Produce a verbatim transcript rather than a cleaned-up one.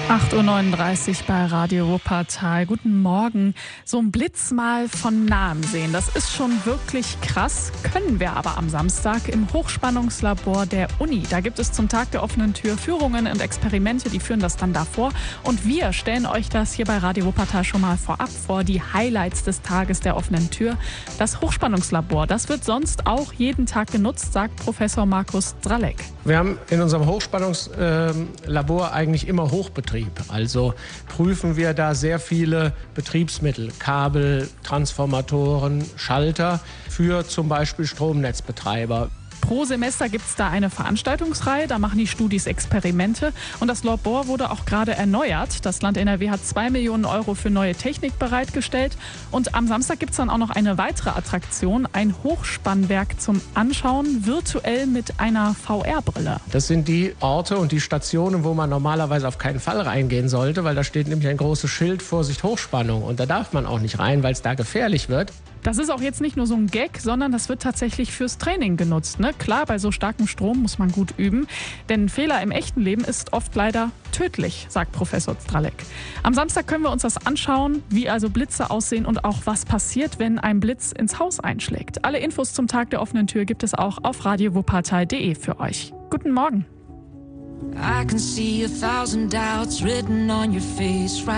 acht Uhr neununddreißig bei Radio Wuppertal. Guten Morgen. So ein Blitz mal von Nahem sehen, das ist schon wirklich krass. Können wir aber am Samstag im Hochspannungslabor der Uni. Da gibt es zum Tag der offenen Tür Führungen und Experimente, die führen das dann da vor. Und wir stellen euch das hier bei Radio Wuppertal schon mal vorab vor. Die Highlights des Tages der offenen Tür. Das Hochspannungslabor, das wird sonst auch jeden Tag genutzt, sagt Professor Markus Stralek. Wir haben in unserem Hochspannungslabor eigentlich immer Hochbetrieb. Also prüfen wir da sehr viele Betriebsmittel, Kabel, Transformatoren, Schalter für zum Beispiel Stromnetzbetreiber. Pro Semester gibt es da eine Veranstaltungsreihe, da machen die Studis Experimente und das Labor wurde auch gerade erneuert. Das Land N R W hat zwei Millionen Euro für neue Technik bereitgestellt und am Samstag gibt es dann auch noch eine weitere Attraktion, ein Hochspannwerk zum Anschauen, virtuell mit einer V R-Brille. Das sind die Orte und die Stationen, wo man normalerweise auf keinen Fall reingehen sollte, weil da steht nämlich ein großes Schild, Vorsicht Hochspannung, und da darf man auch nicht rein, weil es da gefährlich wird. Das ist auch jetzt nicht nur so ein Gag, sondern das wird tatsächlich fürs Training genutzt. Ne? Klar, bei so starkem Strom muss man gut üben, denn ein Fehler im echten Leben ist oft leider tödlich, sagt Professor Stralek. Am Samstag können wir uns das anschauen, wie also Blitze aussehen und auch was passiert, wenn ein Blitz ins Haus einschlägt. Alle Infos zum Tag der offenen Tür gibt es auch auf radio wuppertal punkt de für euch. Guten Morgen. I can see a thousand doubts written on your face right